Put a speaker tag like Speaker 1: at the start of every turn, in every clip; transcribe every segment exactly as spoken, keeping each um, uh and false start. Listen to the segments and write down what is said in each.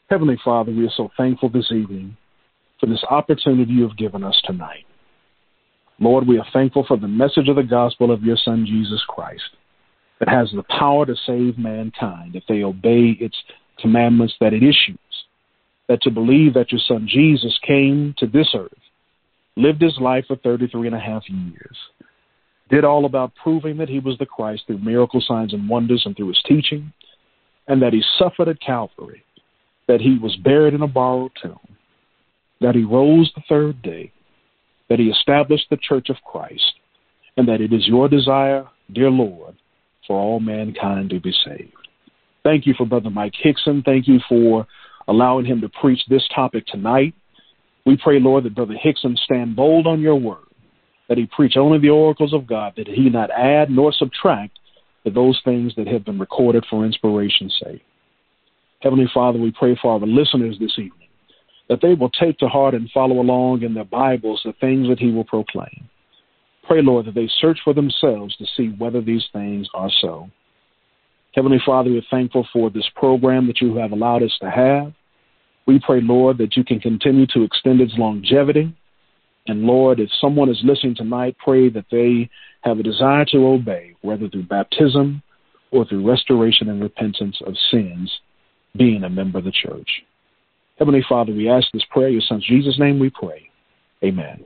Speaker 1: Heavenly Father, we are so thankful this evening for this opportunity you have given us tonight. Lord, we are thankful for the message of the gospel of your Son, Jesus Christ, that has the power to save mankind if they obey its commandments that it issues, that to believe that your Son Jesus came to this earth, lived his life for thirty-three and a half years, did all about proving that he was the Christ through miracle signs and wonders and through his teaching, and that he suffered at Calvary, that he was buried in a borrowed tomb, that he rose the third day, that he established the church of Christ, and that it is your desire, dear Lord, for all mankind to be saved. Thank you for Brother Mike Hickson. Thank you for allowing him to preach this topic tonight. We pray, Lord, that Brother Hickson stand bold on your word, that he preach only the oracles of God, that he not add nor subtract to those things that have been recorded for inspiration's sake. Heavenly Father, we pray for our listeners this evening, that they will take to heart and follow along in their Bibles the things that he will proclaim. Pray, Lord, that they search for themselves to see whether these things are so. Heavenly Father, we're thankful for this program that you have allowed us to have. We pray, Lord, that you can continue to extend its longevity. And, Lord, if someone is listening tonight, pray that they have a desire to obey, whether through baptism or through restoration and repentance of sins, being a member of the church. Heavenly Father, we ask this prayer in your Son Jesus' name we pray. Amen.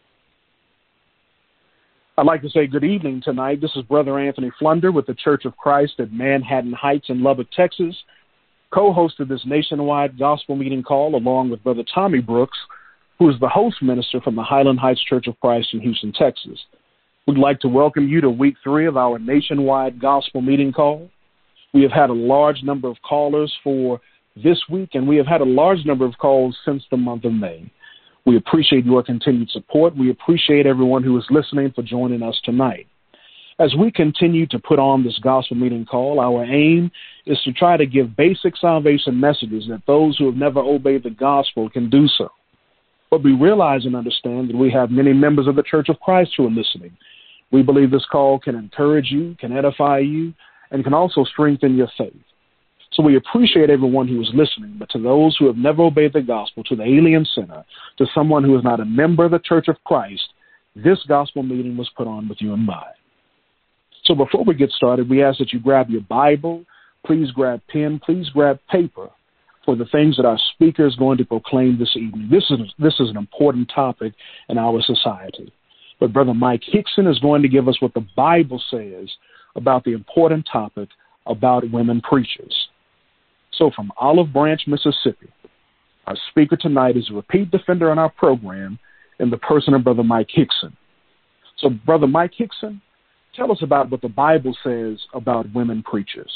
Speaker 1: I'd like to say good evening tonight. This is Brother Anthony Flunder with the Church of Christ at Manhattan Heights in Lubbock, Texas, co-host of this nationwide gospel meeting call along with Brother Tommy Brooks, who is the host minister from the Highland Heights Church of Christ in Houston, Texas. We'd like to welcome you to week three of our nationwide gospel meeting call. We have had a large number of callers for this week, and we have had a large number of calls since the month of May. We appreciate your continued support. We appreciate everyone who is listening for joining us tonight. As we continue to put on this gospel meeting call, our aim is to try to give basic salvation messages that those who have never obeyed the gospel can do so. But we realize and understand that we have many members of the Church of Christ who are listening. We believe this call can encourage you, can edify you, and can also strengthen your faith. So we appreciate everyone who is listening, but to those who have never obeyed the gospel, to the alien sinner, to someone who is not a member of the Church of Christ, this gospel meeting was put on with you in mind. So before we get started, we ask that you grab your Bible, please grab pen, please grab paper for the things that our speaker is going to proclaim this evening. This is, this is an important topic in our society. But Brother Mike Hickson is going to give us what the Bible says about the important topic about women preachers. So from Olive Branch, Mississippi, our speaker tonight is a repeat defender on our program in the person of Brother Mike Hickson. So Brother Mike Hickson, tell us about what the Bible says about women preachers.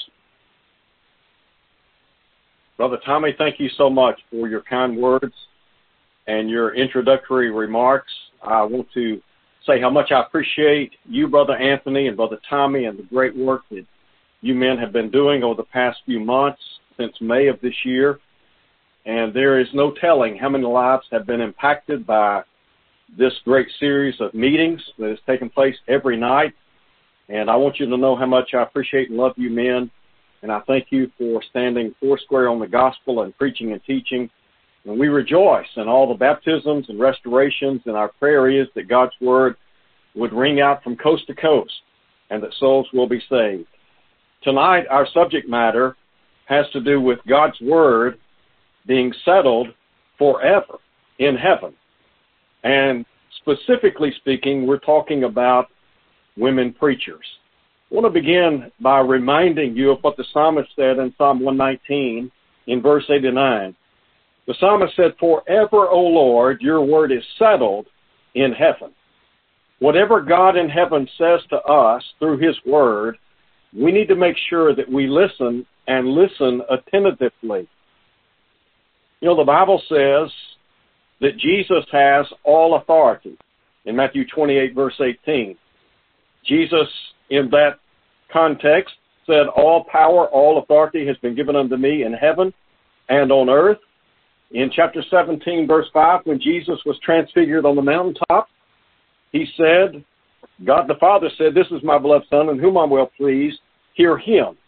Speaker 2: Brother Tommy, thank you so much for your kind words and your introductory remarks. I want to say how much I appreciate you, Brother Anthony, and Brother Tommy, and the great work that you men have been doing over the past few months since May of this year. And there is no telling how many lives have been impacted by this great series of meetings that has taken place every night. And I want you to know how much I appreciate and love you men. And I thank you for standing foursquare on the gospel and preaching and teaching. And we rejoice in all the baptisms and restorations, and our prayer is that God's word would ring out from coast to coast and that souls will be saved. Tonight, our subject matter has to do with God's word being settled forever in heaven. And specifically speaking, we're talking about women preachers. I want to begin by reminding you of what the psalmist said in Psalm one nineteen in verse eighty-nine. The psalmist said, "Forever, O Lord, your word is settled in heaven." Whatever God in heaven says to us through his word, we need to make sure that we listen and listen attentively. You know, the Bible says that Jesus has all authority in Matthew twenty-eight, verse eighteen. Jesus, in that context, said, "All power, all authority has been given unto me in heaven and on earth." In chapter seventeen, verse five, when Jesus was transfigured on the mountaintop, he said, God the Father said, "This is my beloved Son, in whom I'm well pleased. Hear him."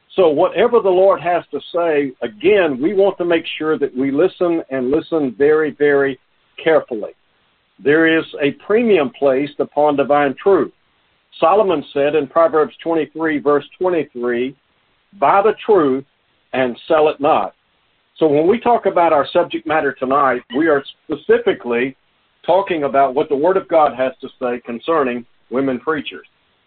Speaker 2: So whatever the Lord has to say, again, we want to make sure that we listen and listen very, very carefully. There is a premium placed upon divine truth. Solomon said in Proverbs twenty-three, verse twenty-three, buy the truth and sell it not. So when we talk about our subject matter tonight, we are specifically talking about what the Word of God has to say concerning women preachers.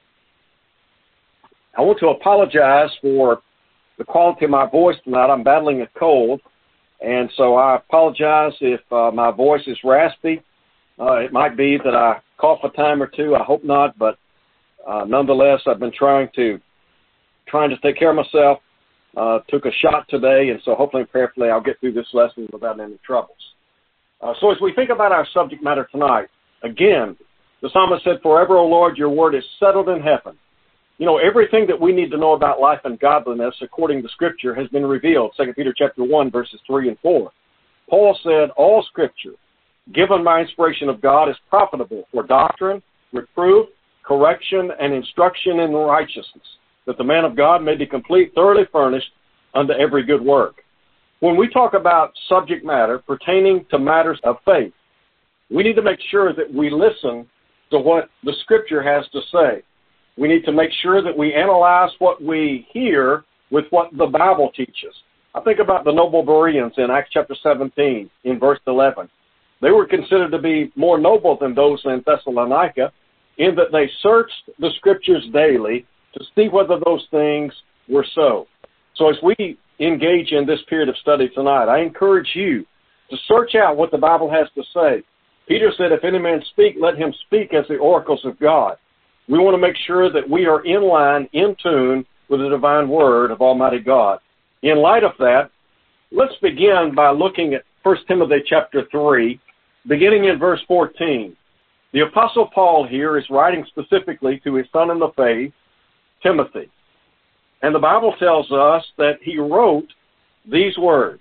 Speaker 2: I want to apologize for the quality of my voice tonight. I'm battling a cold, and so I apologize if uh, my voice is raspy. Uh, it might be that I cough a time or two. I hope not, but uh, nonetheless, I've been trying to trying to take care of myself. Uh, took a shot today, and so hopefully and prayerfully I'll get through this lesson without any troubles. Uh, so as we think about our subject matter tonight, again, the psalmist said, forever, O Lord, your word is settled in heaven. You know, everything that we need to know about life and godliness, according to Scripture, has been revealed. Second Peter chapter one, verses three and four. Paul said, all Scripture, given by inspiration of God, is profitable for doctrine, reproof, correction, and instruction in righteousness, that the man of God may be complete, thoroughly furnished unto every good work. When we talk about subject matter pertaining to matters of faith, we need to make sure that we listen to what the Scripture has to say. We need to make sure that we analyze what we hear with what the Bible teaches. I think about the noble Bereans in Acts chapter seventeen, in verse eleven. They were considered to be more noble than those in Thessalonica, in that they searched the Scriptures daily to see whether those things were so. So as we engage in this period of study tonight, I encourage you to search out what the Bible has to say. Peter said, if any man speak, let him speak as the oracles of God. We want to make sure that we are in line, in tune with the divine word of Almighty God. In light of that, let's begin by looking at First Timothy chapter three, beginning in verse fourteen. The Apostle Paul here is writing specifically to his son in the faith, Timothy. And the Bible tells us that he wrote these words.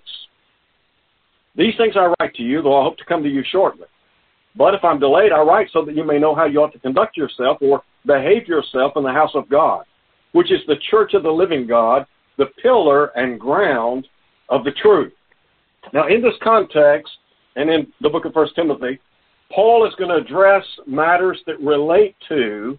Speaker 2: These things I write to you, though I hope to come to you shortly. But if I'm delayed, I write so that you may know how you ought to conduct yourself or behave yourself in the house of God, which is the church of the living God, the pillar and ground of the truth. Now, in this context, and in the book of First Timothy, Paul is going to address matters that relate to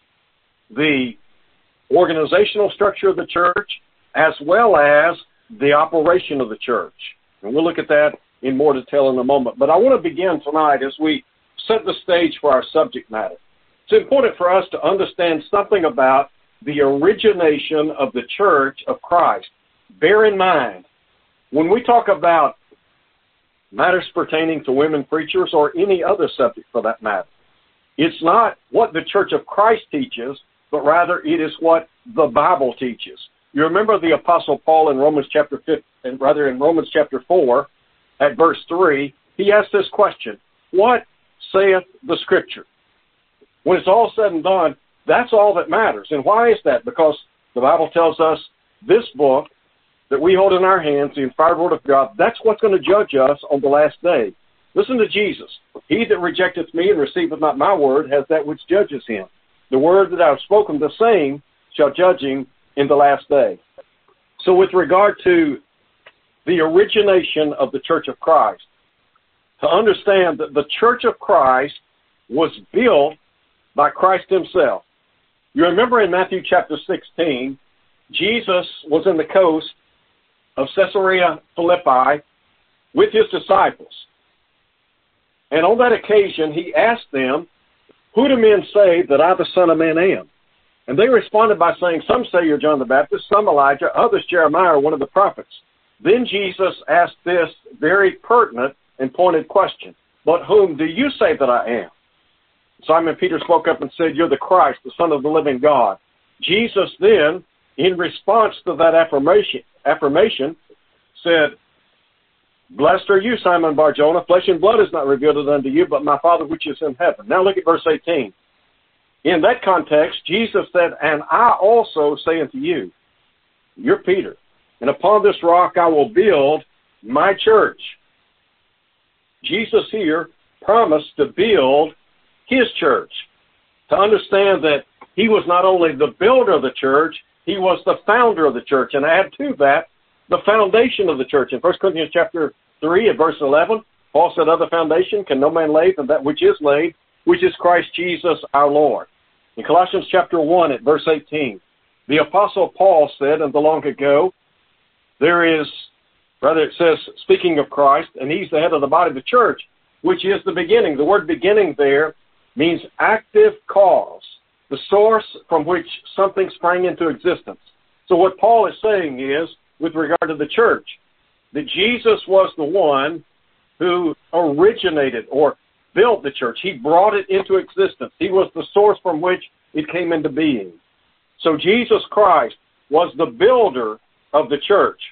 Speaker 2: the organizational structure of the church as well as the operation of the church. And we'll look at that in more detail in a moment. But I want to begin tonight as we set the stage for our subject matter. It's important for us to understand something about the origination of the church of Christ. Bear in mind, when we talk about matters pertaining to women preachers or any other subject for that matter, it's not what the church of Christ teaches, but rather it is what the Bible teaches. You remember the Apostle Paul in Romans chapter five, and rather in Romans chapter four, at verse three, he asked this question, what saith the Scripture? When it's all said and done, that's all that matters. And why is that? Because the Bible tells us this book that we hold in our hands, the inspired Word of God, that's what's going to judge us on the last day. Listen to Jesus. He that rejecteth me and receiveth not my word has that which judges him. The word that I have spoken, the same shall judge him in the last day. So with regard to the origination of the Church of Christ, to understand that the Church of Christ was built by Christ himself. You remember in Matthew chapter sixteen, Jesus was in the coast of Caesarea Philippi with his disciples. And on that occasion, he asked them, who do men say that I, the Son of Man, am? And they responded by saying, some say you're John the Baptist, some Elijah, others Jeremiah or one of the prophets. Then Jesus asked this very pertinent and pointed question, but whom do you say that I am? Simon Peter spoke up and said, you're the Christ, the Son of the living God. Jesus then, in response to that affirmation, affirmation said, blessed are you, Simon Bar-Jonah. Flesh and blood is not revealed it unto you, but my Father which is in heaven. Now look at verse eighteen. In that context, Jesus said, and I also say unto you, you're Peter, and upon this rock I will build my church. Jesus here promised to build his church. To understand that he was not only the builder of the church, he He was the founder of the church. And add to that, the foundation of the church. In First Corinthians chapter three at verse eleven, Paul said, other foundation can no man lay than that which is laid, which is Christ Jesus our Lord. In Colossians chapter one at verse eighteen, the Apostle Paul said, and the long ago, there is, rather it says, speaking of Christ, and he's the head of the body of the church, which is the beginning. The word beginning there means active cause, the source from which something sprang into existence. So what Paul is saying is, with regard to the church, that Jesus was the one who originated or built the church. He brought it into existence. He was the source from which it came into being. So Jesus Christ was the builder of the church.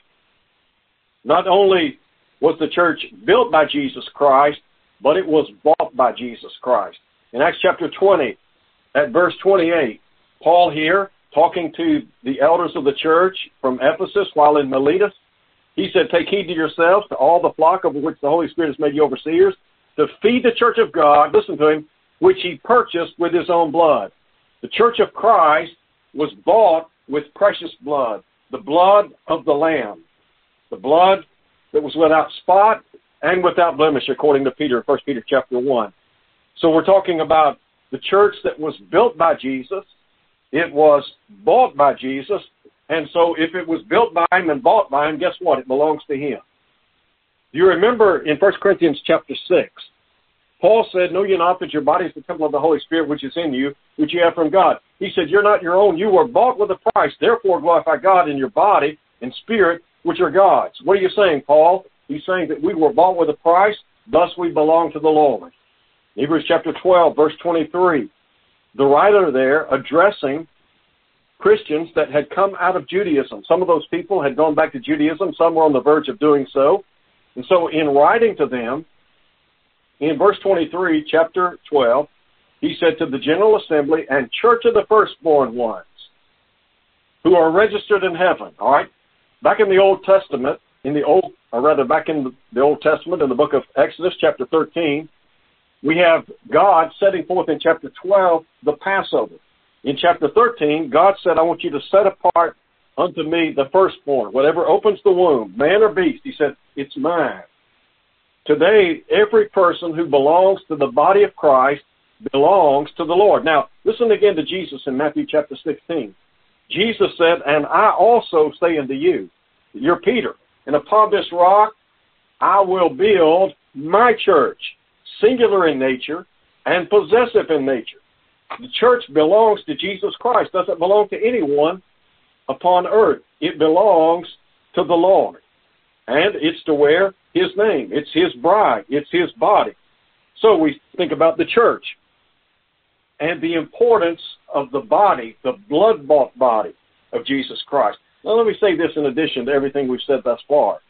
Speaker 2: Not only was the church built by Jesus Christ, but it was bought by Jesus Christ. In Acts chapter twenty, at verse twenty-eight, Paul here, talking to the elders of the church from Ephesus while in Miletus, he said, take heed to yourselves, to all the flock over which the Holy Spirit has made you overseers, to feed the church of God, listen to him, which he purchased with his own blood. The church of Christ was bought with precious blood, the blood of the Lamb, the blood that was without spot and without blemish, according to Peter, First Peter chapter one. So we're talking about the church that was built by Jesus. It was bought by Jesus. And so if it was built by him and bought by him, guess what? It belongs to him. You remember in First Corinthians chapter six, Paul said, know ye not that your body is the temple of the Holy Spirit which is in you, which you have from God. He said, you're not your own. You were bought with a price. Therefore glorify God in your body and spirit, which are God's. What are you saying, Paul? He's saying that we were bought with a price, thus we belong to the Lord. Hebrews chapter twelve, verse twenty-three. The writer there addressing Christians that had come out of Judaism. Some of those people had gone back to Judaism. Some were on the verge of doing so. And so in writing to them, in verse twenty-three, chapter twelve, he said to the General Assembly and church of the firstborn ones who are registered in heaven. All right? Back in the Old Testament, in the Old, or rather back in the Old Testament, in the book of Exodus, chapter thirteen, we have God setting forth in chapter twelve the Passover. In chapter thirteen, God said, I want you to set apart unto me the firstborn, whatever opens the womb, man or beast. He said, it's mine. Today, every person who belongs to the body of Christ belongs to the Lord. Now, listen again to Jesus in Matthew chapter sixteen. Jesus said, and I also say unto you, you're Peter, and upon this rock I will build my church, singular in nature and possessive in nature. The church belongs to Jesus Christ. Doesn't belong to anyone upon earth. It belongs to the Lord. And it's to wear his name. It's his bride. It's his body. So we think about the church and the importance of the body, the blood-bought body of Jesus Christ. Now let me say this in addition to everything we've said thus far.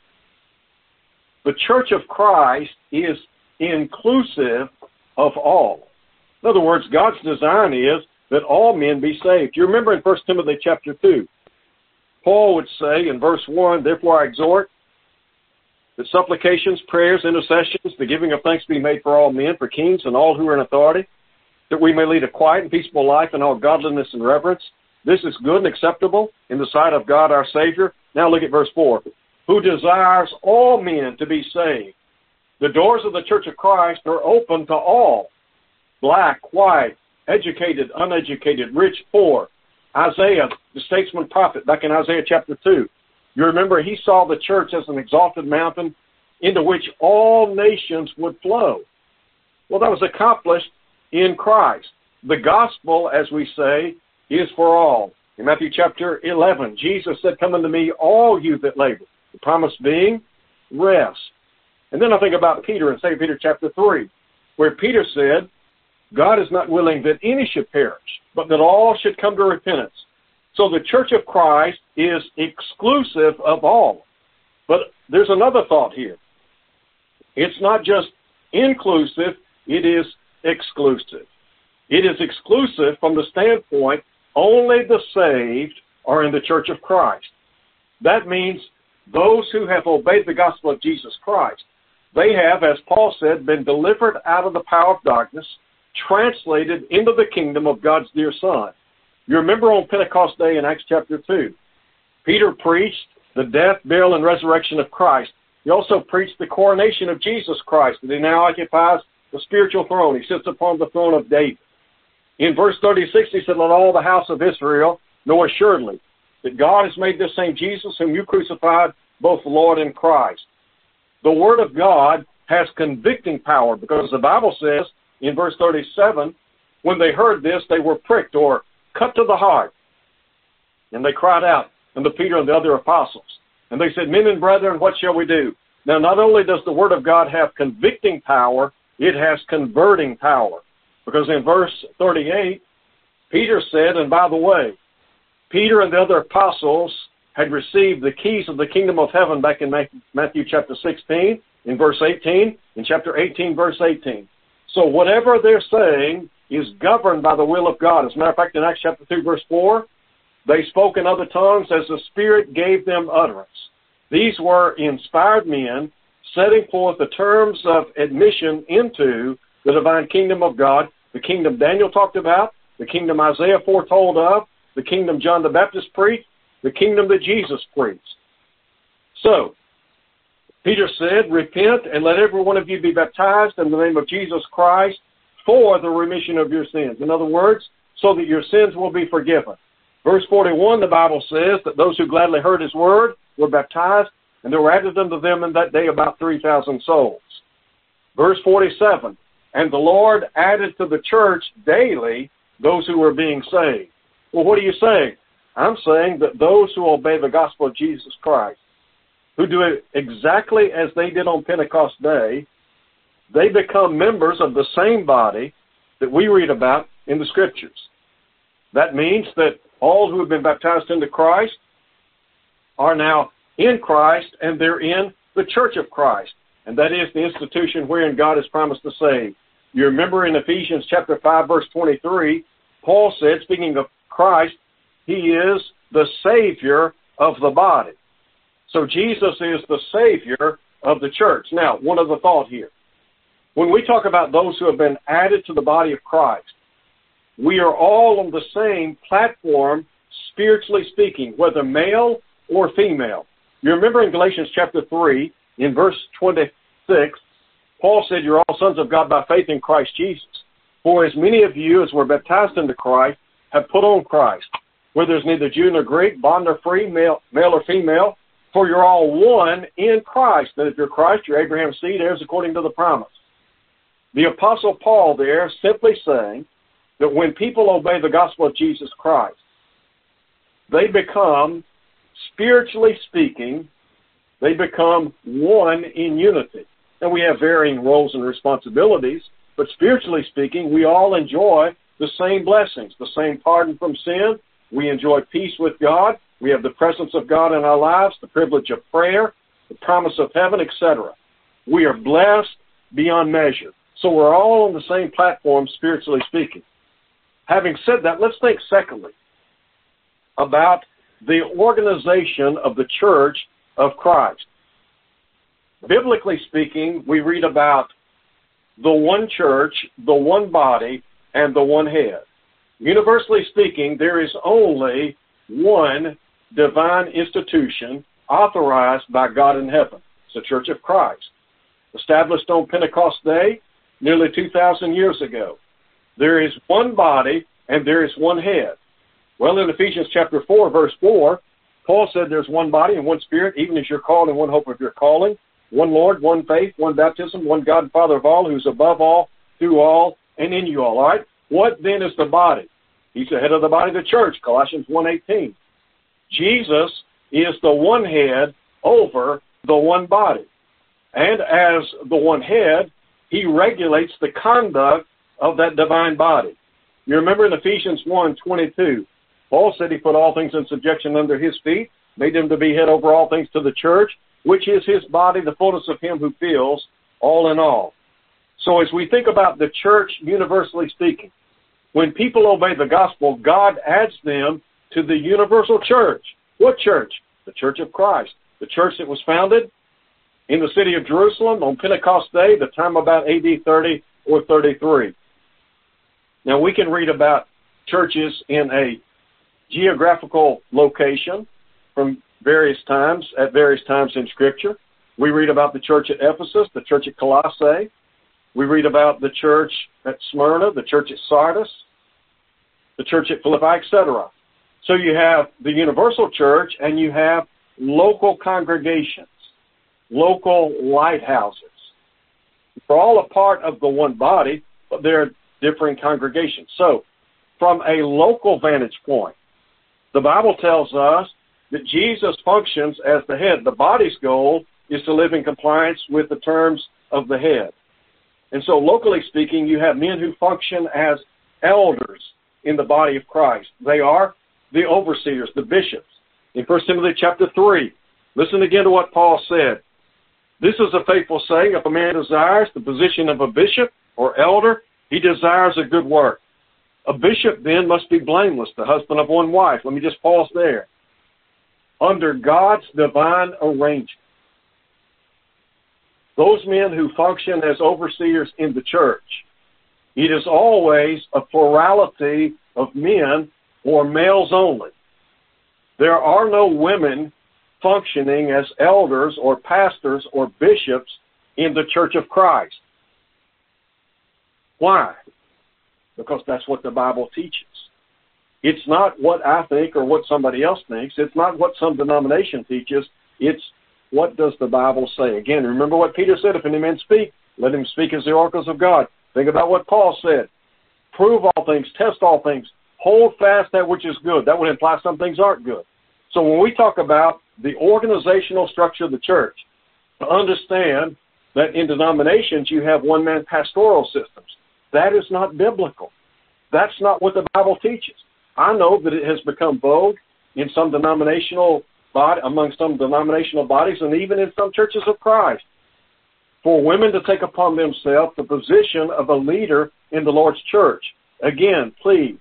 Speaker 2: The church of Christ is inclusive of all. In other words, God's design is that all men be saved. You remember in First Timothy chapter two, Paul would say in verse one, therefore I exhort that supplications, prayers, intercessions, the giving of thanks be made for all men, for kings and all who are in authority, that we may lead a quiet and peaceable life in all godliness and reverence. This is good and acceptable in the sight of God our Savior. Now look at verse four. Who desires all men to be saved. The doors of the Church of Christ are open to all. Black, white, educated, uneducated, rich, poor. Isaiah, the statesman prophet, back in Isaiah chapter two. You remember he saw the church as an exalted mountain into which all nations would flow. Well, that was accomplished in Christ. The gospel, as we say, is for all. In Matthew chapter eleven, Jesus said, come unto me, all you that labor. The promise being rest. And then I think about Peter in Second Peter chapter three, where Peter said, God is not willing that any should perish, but that all should come to repentance. So the church of Christ is exclusive of all. But there's another thought here. It's not just inclusive, it is exclusive. It is exclusive from the standpoint only the saved are in the church of Christ. That means those who have obeyed the gospel of Jesus Christ, they have, as Paul said, been delivered out of the power of darkness, translated into the kingdom of God's dear Son. You remember on Pentecost Day in Acts chapter two, Peter preached the death, burial, and resurrection of Christ. He also preached the coronation of Jesus Christ, that he now occupies the spiritual throne. He sits upon the throne of David. In verse thirty-six, he said, let all the house of Israel know assuredly that God has made this same Jesus whom you crucified, both Lord and Christ. The Word of God has convicting power, because the Bible says in verse thirty-seven, when they heard this, they were pricked or cut to the heart. And they cried out unto Peter and the other apostles. And they said, men and brethren, what shall we do? Now, not only does the Word of God have convicting power, it has converting power. Because in verse thirty-eight, Peter said, and by the way, Peter and the other apostles had received the keys of the kingdom of heaven back in Matthew chapter sixteen, in verse eighteen, in chapter eighteen, verse eighteen. So whatever they're saying is governed by the will of God. As a matter of fact, in Acts chapter two, verse four, they spoke in other tongues as the Spirit gave them utterance. These were inspired men setting forth the terms of admission into the divine kingdom of God, the kingdom Daniel talked about, the kingdom Isaiah foretold of, the kingdom John the Baptist preached, the kingdom that Jesus preached. So, Peter said, repent and let every one of you be baptized in the name of Jesus Christ for the remission of your sins. In other words, so that your sins will be forgiven. Verse forty-one, the Bible says that those who gladly heard his word were baptized, and there were added unto them in that day about three thousand souls. Verse forty-seven, and the Lord added to the church daily those who were being saved. Well, what are you saying? I'm saying that those who obey the gospel of Jesus Christ, who do it exactly as they did on Pentecost Day, they become members of the same body that we read about in the Scriptures. That means that all who have been baptized into Christ are now in Christ, and they're in the church of Christ. And that is the institution wherein God has promised to save. You remember in Ephesians chapter five, verse twenty-three, Paul said, speaking of Christ, he is the Savior of the body. So Jesus is the Savior of the church. Now, one other thought here. When we talk about those who have been added to the body of Christ, we are all on the same platform, spiritually speaking, whether male or female. You remember in Galatians chapter three, in verse twenty-six, Paul said, you're all sons of God by faith in Christ Jesus. For as many of you as were baptized into Christ have put on Christ, where there's neither Jew nor Greek, bond nor free, male, male or female, for you're all one in Christ. And if you're Christ, you're Abraham's seed, heirs according to the promise. The Apostle Paul there simply saying that when people obey the gospel of Jesus Christ, they become, spiritually speaking, they become one in unity. And we have varying roles and responsibilities, but spiritually speaking, we all enjoy the same blessings, the same pardon from sin. We enjoy peace with God. We have the presence of God in our lives, the privilege of prayer, the promise of heaven, et cetera. We are blessed beyond measure. So we're all on the same platform, spiritually speaking. Having said that, let's think secondly about the organization of the church of Christ. Biblically speaking, we read about the one church, the one body, and the one head. Universally speaking, there is only one divine institution authorized by God in heaven. It's the Church of Christ. Established on Pentecost Day, nearly two thousand years ago. There is one body and there is one head. Well, in Ephesians chapter four, verse four, Paul said there's one body and one spirit, even as you're called in one hope of your calling, one Lord, one faith, one baptism, one God and Father of all, who's above all, through all, and in you all. All right? What then is the body? He's the head of the body of the church, Colossians one eighteen. Jesus is the one head over the one body. And as the one head, he regulates the conduct of that divine body. You remember in Ephesians one twenty-two, Paul said he put all things in subjection under his feet, made him to be head over all things to the church, which is his body, the fullness of him who fills all in all. So as we think about the church, universally speaking, when people obey the gospel, God adds them to the universal church. What church? The Church of Christ. The church that was founded in the city of Jerusalem on Pentecost Day, the time about A D thirty or thirty-three. Now, we can read about churches in a geographical location from various times, at various times in Scripture. We read about the church at Ephesus, the church at Colossae. We read about the church at Smyrna, the church at Sardis, the church at Philippi, et cetera. So you have the universal church and you have local congregations, local lighthouses. They're all a part of the one body, but they're differing congregations. So from a local vantage point, the Bible tells us that Jesus functions as the head. The body's goal is to live in compliance with the terms of the head. And so locally speaking, you have men who function as elders in the body of Christ. They are the overseers, the bishops. In First Timothy chapter three, listen again to what Paul said. This is a faithful saying, if a man desires the position of a bishop or elder, he desires a good work. A bishop then must be blameless, the husband of one wife. Let me just pause there. Under God's divine arrangement, those men who function as overseers in the church, it is always a plurality of men or males only. There are no women functioning as elders or pastors or bishops in the Church of Christ. Why? Because that's what the Bible teaches. It's not what I think or what somebody else thinks. It's not what some denomination teaches. It's what does the Bible say? Again, remember what Peter said, if any man speak, let him speak as the oracles of God. Think about what Paul said. Prove all things, test all things, hold fast that which is good. That would imply some things aren't good. So when we talk about the organizational structure of the church, to understand that in denominations you have one-man pastoral systems, that is not biblical. That's not what the Bible teaches. I know that it has become vogue in some denominational body, among some denominational bodies, and even in some churches of Christ, for women to take upon themselves the position of a leader in the Lord's church. Again, please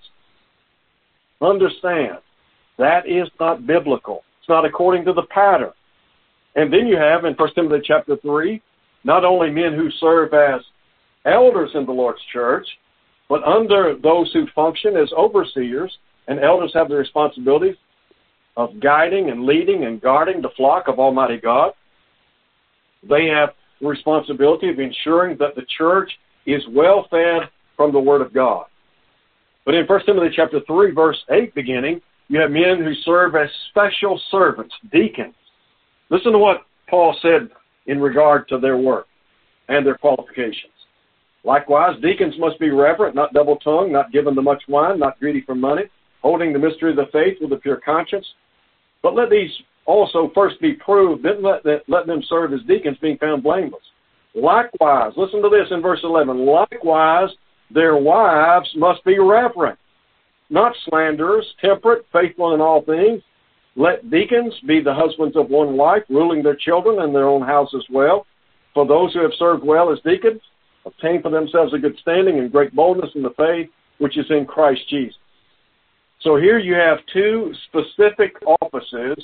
Speaker 2: understand that is not biblical. It's not according to the pattern. And then you have in First Timothy chapter three, not only men who serve as elders in the Lord's church, but under those who function as overseers, and elders have the responsibility of guiding and leading and guarding the flock of Almighty God. They have the responsibility of ensuring that the church is well fed from the Word of God. But in First Timothy chapter three, verse eight beginning, you have men who serve as special servants, deacons. Listen to what Paul said in regard to their work and their qualifications. Likewise, deacons must be reverent, not double-tongued, not given to much wine, not greedy for money, holding the mystery of the faith with a pure conscience. But let these also first be proved, then let, let them serve as deacons, being found blameless. Likewise, listen to this in verse eleven, likewise, their wives must be reverent, not slanderers, temperate, faithful in all things. Let deacons be the husbands of one wife, ruling their children and their own house as well. For those who have served well as deacons, obtain for themselves a good standing and great boldness in the faith which is in Christ Jesus. So here you have two specific offices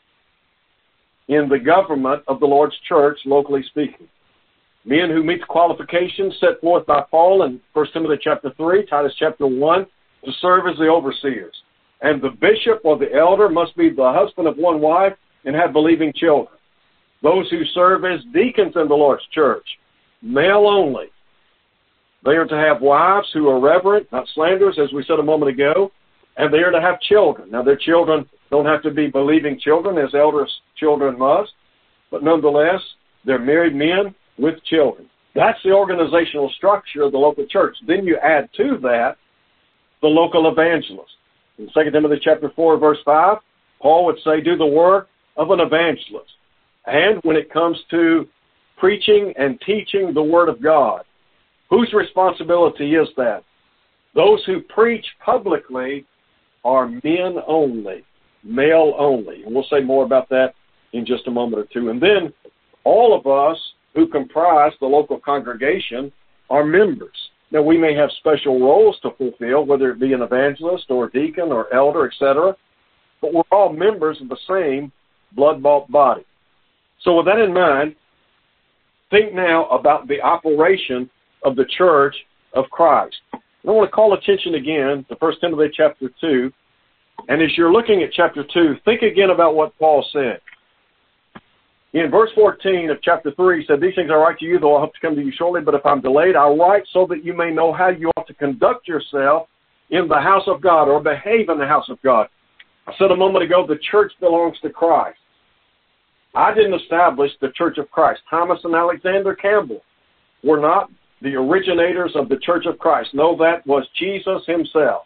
Speaker 2: in the government of the Lord's church, locally speaking. Men who meet the qualifications set forth by Paul in First Timothy chapter three, Titus chapter one, to serve as the overseers. And the bishop or the elder must be the husband of one wife and have believing children. Those who serve as deacons in the Lord's church, male only. They are to have wives who are reverent, not slanderers, as we said a moment ago, and they are to have children. Now, their children don't have to be believing children, as elders' children must, but nonetheless, they're married men with children. That's the organizational structure of the local church. Then you add to that the local evangelist. In Second Timothy chapter four, verse five, Paul would say, do the work of an evangelist. And when it comes to preaching and teaching the Word of God, whose responsibility is that? Those who preach publicly are men only, male only. And we'll say more about that in just a moment or two. And then all of us who comprise the local congregation are members. Now, we may have special roles to fulfill, whether it be an evangelist or deacon or elder, et cetera, but we're all members of the same blood-bought body. So with that in mind, think now about the operation of the church of Christ. And I want to call attention again to First Timothy chapter two, And as you're looking at chapter two, think again about what Paul said. In verse fourteen of chapter three, he said, "These things I write to you, though I hope to come to you shortly, but if I'm delayed, I'll write so that you may know how you ought to conduct yourself in the house of God, or behave in the house of God." I said a moment ago, the church belongs to Christ. I didn't establish the Church of Christ. Thomas and Alexander Campbell were not the originators of the Church of Christ. No, that was Jesus himself.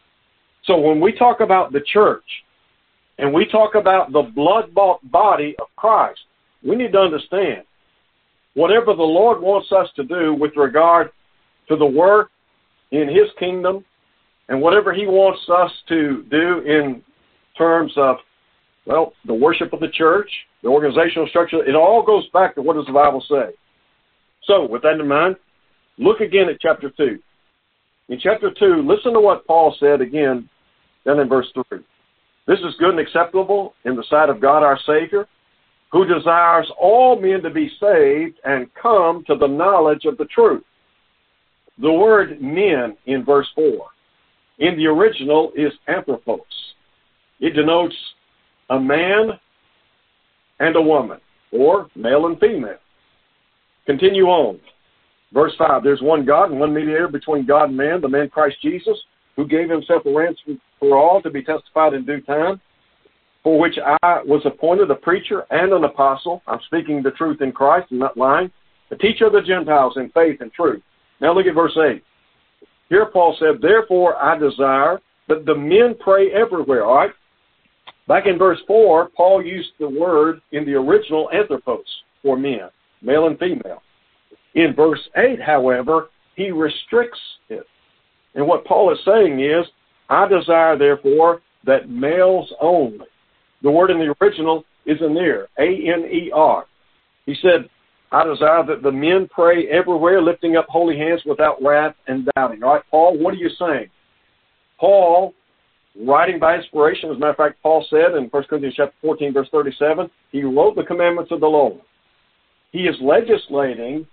Speaker 2: So when we talk about the church, and we talk about the blood-bought body of Christ, we need to understand, whatever the Lord wants us to do with regard to the work in his kingdom, and whatever he wants us to do in terms of, well, the worship of the church, the organizational structure, it all goes back to what does the Bible say. So, with that in mind, look again at chapter two. In chapter two, listen to what Paul said again, then in verse three. "This is good and acceptable in the sight of God our Savior, who desires all men to be saved and come to the knowledge of the truth." The word men in verse four, in the original, is anthropos. It denotes a man and a woman, or male and female. Continue on. Verse five, "There's one God and one mediator between God and man, the man Christ Jesus, who gave himself a ransom for all to be testified in due time, for which I was appointed a preacher and an apostle." I'm speaking the truth in Christ and not lying. "A teacher of the Gentiles in faith and truth." Now look at verse eight. Here Paul said, "Therefore I desire that the men pray everywhere." All right? Back in verse four, Paul used the word in the original anthropos for men, male and female. In verse eight, however, he restricts it. And what Paul is saying is, "I desire, therefore, that males only." The word in the original is aner, A N E R. He said, "I desire that the men pray everywhere, lifting up holy hands without wrath and doubting." All right, Paul, what are you saying? Paul, writing by inspiration, as a matter of fact, Paul said in First Corinthians chapter fourteen, verse thirty-seven, he wrote the commandments of the Lord. He is legislating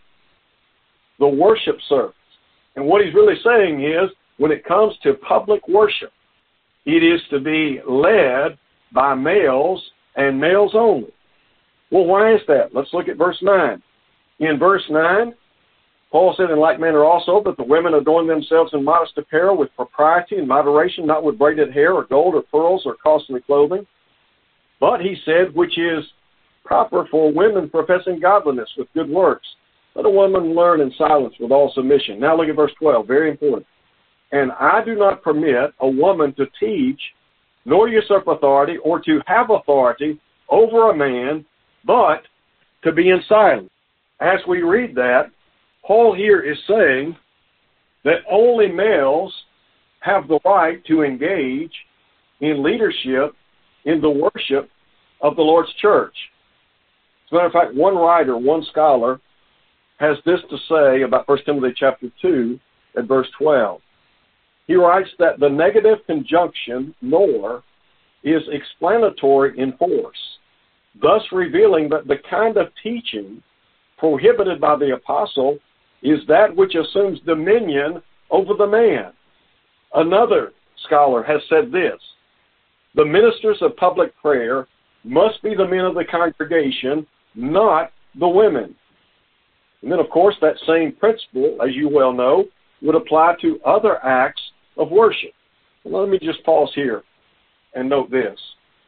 Speaker 2: the worship service. And what he's really saying is, when it comes to public worship, it is to be led by males and males only. Well, why is that? Let's look at verse nine. In verse nine, Paul said, "In like manner also, that the women adorn themselves in modest apparel with propriety and moderation, not with braided hair or gold or pearls or costly clothing. But," he said, "which is proper for women professing godliness with good works. Let a woman learn in silence with all submission." Now look at verse twelve, very important. "And I do not permit a woman to teach, nor usurp authority, or to have authority over a man, but to be in silence." As we read that, Paul here is saying that only males have the right to engage in leadership in the worship of the Lord's church. As a matter of fact, one writer, one scholar, has this to say about First Timothy chapter two at verse twelve. He writes that the negative conjunction, nor, is explanatory in force, thus revealing that the kind of teaching prohibited by the apostle is that which assumes dominion over the man. Another scholar has said this: "The ministers of public prayer must be the men of the congregation, not the women." And then, of course, that same principle, as you well know, would apply to other acts of worship. Well, let me just pause here and note this.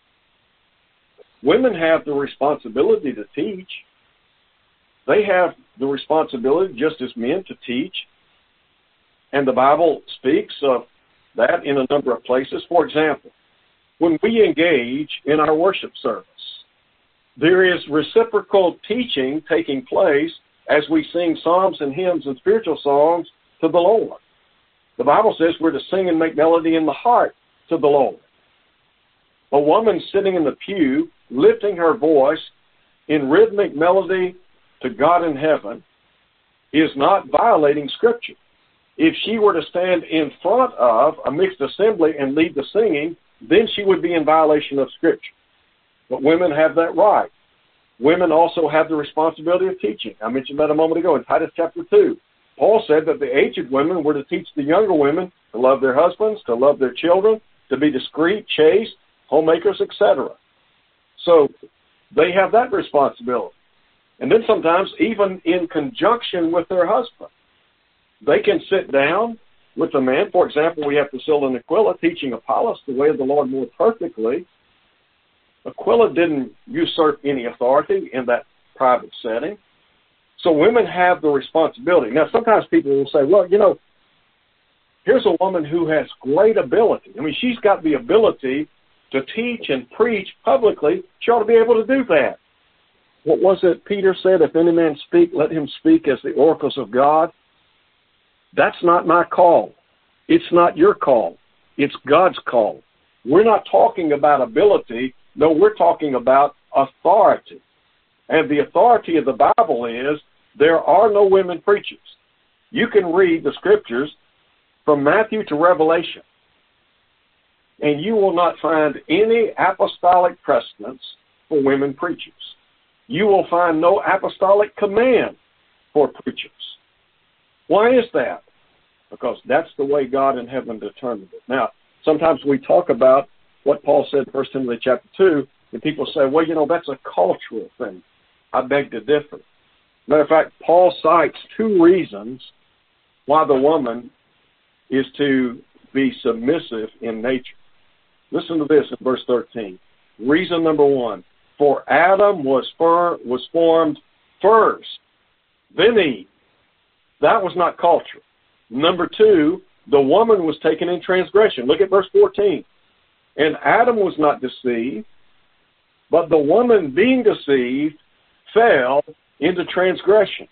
Speaker 2: Women have the responsibility to teach. They have the responsibility, just as men, to teach. And the Bible speaks of that in a number of places. For example, when we engage in our worship service, there is reciprocal teaching taking place as we sing psalms and hymns and spiritual songs to the Lord. The Bible says we're to sing and make melody in the heart to the Lord. A woman sitting in the pew, lifting her voice in rhythmic melody to God in heaven, is not violating Scripture. If she were to stand in front of a mixed assembly and lead the singing, then she would be in violation of Scripture. But women have that right. Women also have the responsibility of teaching. I mentioned that a moment ago in Titus chapter two. Paul said that the aged women were to teach the younger women to love their husbands, to love their children, to be discreet, chaste, homemakers, et cetera. So they have that responsibility. And then sometimes, even in conjunction with their husband, they can sit down with the man. For example, we have Priscilla and Aquila teaching Apollos the way of the Lord more perfectly. Aquila didn't usurp any authority in that private setting. So women have the responsibility. Now, sometimes people will say, well, you know, here's a woman who has great ability. I mean, she's got the ability to teach and preach publicly. She ought to be able to do that. What was it Peter said? If any man speak, let him speak as the oracles of God. That's not my call. It's not your call. It's God's call. We're not talking about ability. No, we're talking about authority. And the authority of the Bible is there are no women preachers. You can read the scriptures from Matthew to Revelation, and you will not find any apostolic precedence for women preachers. You will find no apostolic command for preachers. Why is that? Because that's the way God in heaven determined it. Now, sometimes we talk about what Paul said in First Timothy chapter two, and people say, well, you know, that's a cultural thing. I beg to differ. Matter of fact, Paul cites two reasons why the woman is to be submissive in nature. Listen to this in verse thirteen. Reason number one, for Adam was, fir- was formed first, then Eve. That was not culture. Number two, the woman was taken in transgression. Look at verse fourteen. And Adam was not deceived, but the woman being deceived fell into transgression.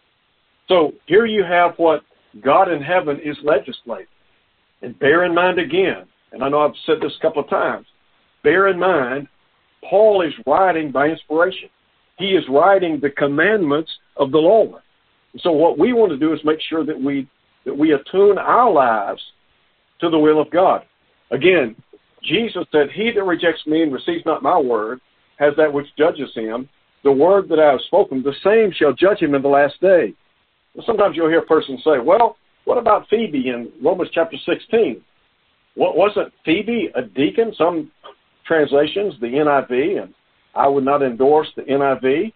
Speaker 2: So here you have what God in heaven is legislating. And bear in mind again, and I know I've said this a couple of times, bear in mind, Paul is writing by inspiration. He is writing the commandments of the Lord. So what we want to do is make sure that we that we attune our lives to the will of God. Again, Jesus said, he that rejects me and receives not my word has that which judges him. The word that I have spoken, the same shall judge him in the last day. Sometimes you'll hear a person say, well, what about Phoebe in Romans chapter sixteen? What, wasn't Phoebe a deacon? Some translations, the N I V, and I would not endorse the N I V.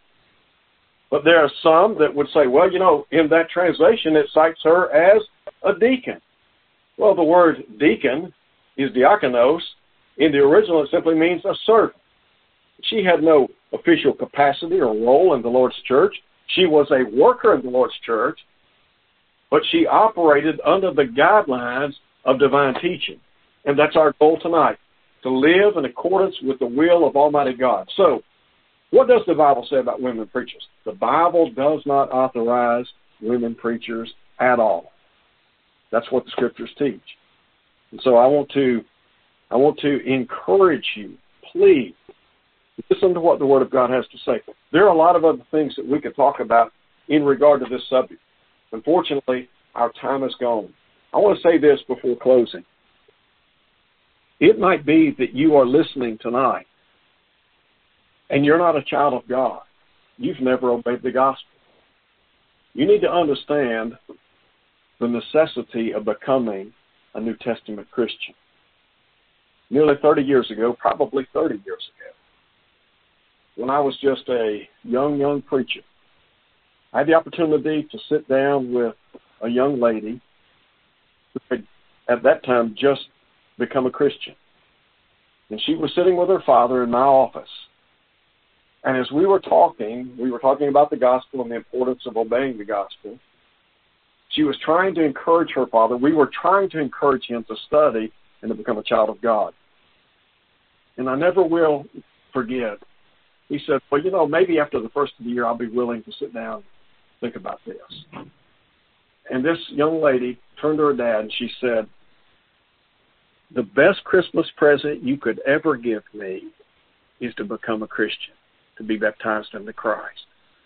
Speaker 2: But there are some that would say, well, you know, in that translation it cites her as a deacon. Well, the word deacon is diakonos. In the original, it simply means a servant. She had no official capacity or role in the Lord's church. She was a worker in the Lord's church, but she operated under the guidelines of divine teaching. And that's our goal tonight, to live in accordance with the will of Almighty God. So, what does the Bible say about women preachers? The Bible does not authorize women preachers at all. That's what the Scriptures teach. And so I want to, I want to encourage you, please, listen to what the Word of God has to say. There are a lot of other things that we could talk about in regard to this subject. Unfortunately, our time is gone. I want to say this before closing. It might be that you are listening tonight, and you're not a child of God. You've never obeyed the gospel. You need to understand the necessity of becoming a New Testament Christian. Nearly thirty years ago, probably thirty years ago, when I was just a young, young preacher, I had the opportunity to sit down with a young lady who had, at that time, just become a Christian. And she was sitting with her father in my office. And as we were talking, we were talking about the gospel and the importance of obeying the gospel. She was trying to encourage her father. We were trying to encourage him to study and to become a child of God. And I never will forget. He said, well, you know, maybe after the first of the year, I'll be willing to sit down and think about this. And this young lady turned to her dad and she said, the best Christmas present you could ever give me is to become a Christian, to be baptized into Christ.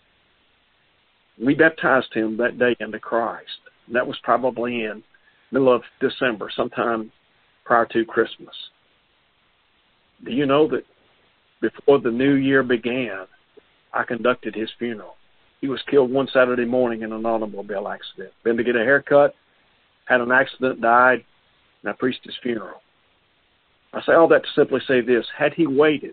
Speaker 2: We baptized him that day into Christ. And that was probably in the middle of December, sometime prior to Christmas. Do you know that before the new year began, I conducted his funeral? He was killed one Saturday morning in an automobile accident. Been to get a haircut, had an accident, died, and I preached his funeral. I say all that to simply say this. Had he waited,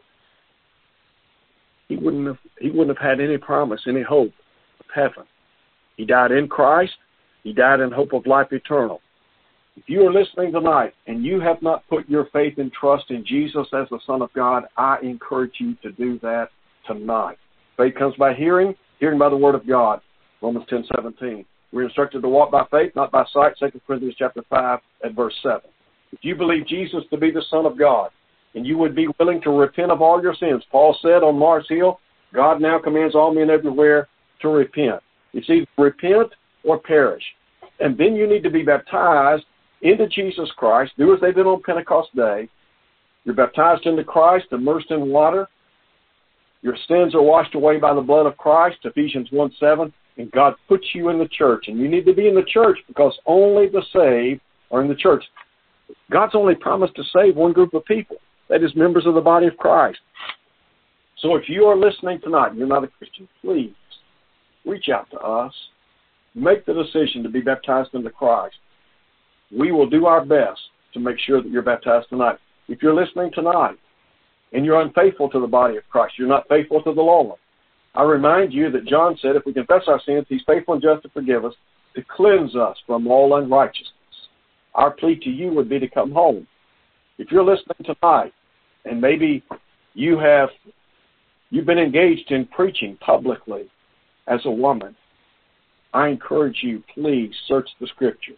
Speaker 2: he wouldn't have, he wouldn't have had any promise, any hope of heaven. He died in Christ. He died in hope of life eternal. If you are listening tonight and you have not put your faith and trust in Jesus as the Son of God, I encourage you to do that tonight. Faith comes by hearing, hearing by the Word of God. Romans ten seventeen. We're instructed to walk by faith, not by sight. Second Corinthians chapter five at verse seven. If you believe Jesus to be the Son of God, and you would be willing to repent of all your sins, Paul said on Mars Hill, God now commands all men everywhere to repent. It's either repent or perish. And then you need to be baptized into Jesus Christ. Do as they did on Pentecost Day. You're baptized into Christ, immersed in water. Your sins are washed away by the blood of Christ, Ephesians one seven. And God puts you in the church. And you need to be in the church because only the saved are in the church. God's only promised to save one group of people. That is members of the body of Christ. So if you are listening tonight and you're not a Christian, please reach out to us. Make the decision to be baptized into Christ. We will do our best to make sure that you're baptized tonight. If you're listening tonight and you're unfaithful to the body of Christ, you're not faithful to the law, I remind you that John said if we confess our sins, he's faithful and just to forgive us, to cleanse us from all unrighteousness. Our plea to you would be to come home. If you're listening tonight and maybe you have you've been engaged in preaching publicly as a woman, I encourage you, please search the Scriptures.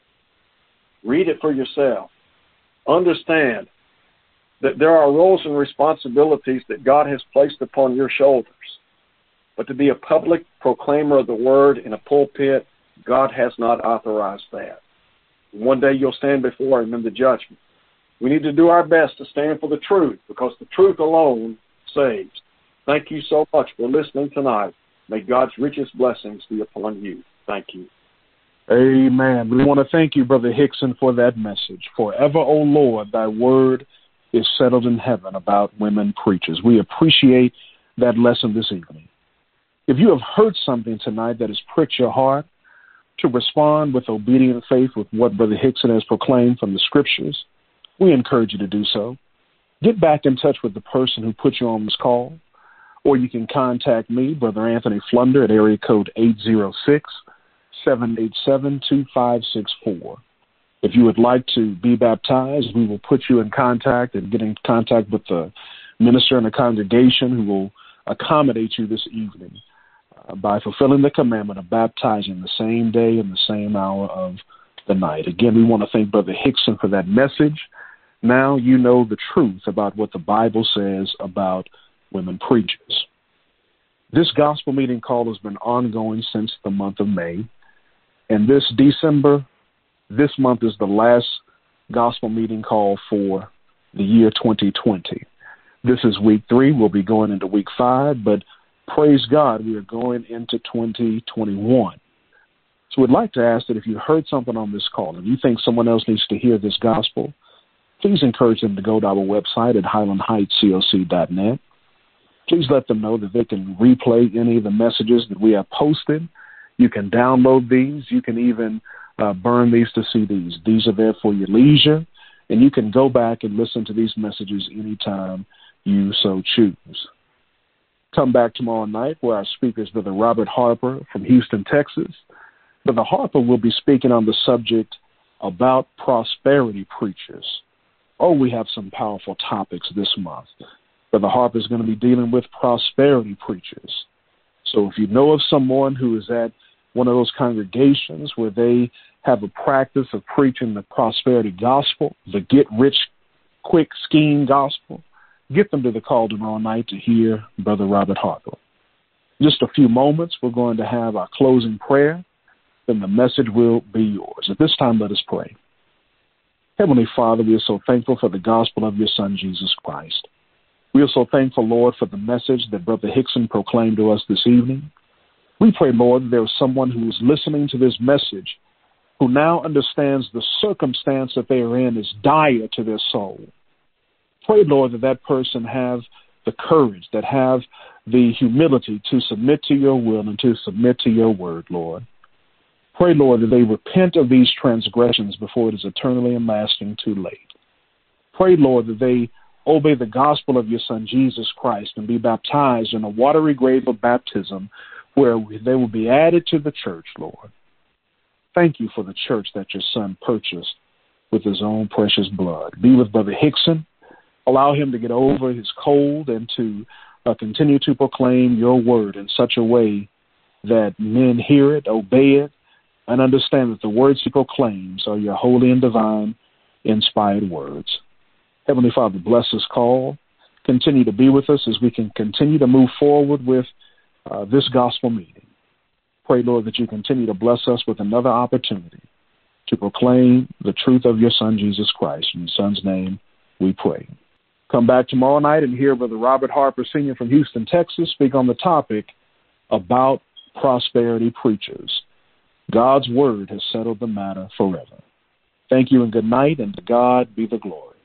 Speaker 2: Read it for yourself. Understand that there are roles and responsibilities that God has placed upon your shoulders. But to be a public proclaimer of the Word in a pulpit, God has not authorized that. One day you'll stand before Him in the judgment. We need to do our best to stand for the truth because the truth alone saves. Thank you so much for listening tonight. May God's richest blessings be upon you. Thank you.
Speaker 1: Amen. We want to thank you, Brother Hickson, for that message. Forever, O Lord, thy word is settled in heaven about women preachers. We appreciate that lesson this evening. If you have heard something tonight that has pricked your heart, to respond with obedient faith with what Brother Hickson has proclaimed from the Scriptures, we encourage you to do so. Get back in touch with the person who put you on this call, or you can contact me, Brother Anthony Flunder, at area code eight zero six, seven eight seven, two five six four. If you would like to be baptized, we will put you in contact and get in contact with the minister in the congregation who will accommodate you this evening uh, by fulfilling the commandment of baptizing the same day and the same hour of the night. Again, we want to thank Brother Hickson for that message. Now you know the truth about what the Bible says about women preachers. This gospel meeting call has been ongoing since the month of May, and this December, this month is the last gospel meeting call for the year twenty twenty. This is week three. We'll be going into week five, but praise God, we are going into twenty twenty-one. So we'd like to ask that if you heard something on this call and you think someone else needs to hear this gospel, please encourage them to go to our website at highland heights coc dot net. Please let them know that they can replay any of the messages that we have posted. You can download these. You can even uh, burn these to C Ds. These are there for your leisure, and you can go back and listen to these messages anytime you so choose. Come back tomorrow night where our speaker is Brother Robert Harper from Houston, Texas. Brother Harper will be speaking on the subject about prosperity preachers. Oh, we have some powerful topics this month. Brother Harper is going to be dealing with prosperity preachers. So if you know of someone who is at one of those congregations where they have a practice of preaching the prosperity gospel, the get-rich-quick scheme gospel, get them to the call tomorrow night to hear Brother Robert Harper. In just a few moments, we're going to have our closing prayer, then the message will be yours. At this time, let us pray. Heavenly Father, we are so thankful for the gospel of your Son, Jesus Christ. We are so thankful, Lord, for the message that Brother Hickson proclaimed to us this evening. We pray, Lord, that there is someone who is listening to this message who now understands the circumstance that they are in is dire to their soul. Pray, Lord, that that person have the courage, that have the humility to submit to your will and to submit to your word, Lord. Pray, Lord, that they repent of these transgressions before it is eternally and lasting too late. Pray, Lord, that they obey the gospel of your Son, Jesus Christ, and be baptized in a watery grave of baptism where they will be added to the church, Lord. Thank you for the church that your Son purchased with his own precious blood. Be with Brother Hickson. Allow him to get over his cold and to uh, continue to proclaim your word in such a way that men hear it, obey it, and understand that the words he proclaims are your holy and divine inspired words. Heavenly Father, bless this call. Continue to be with us as we can continue to move forward with uh, this gospel meeting. Pray, Lord, that you continue to bless us with another opportunity to proclaim the truth of your Son, Jesus Christ. In your Son's name, we pray. Come back tomorrow night and hear Brother Robert Harper, Senior from Houston, Texas, speak on the topic about prosperity preachers. God's word has settled the matter forever. Thank you and good night, and to God be the glory.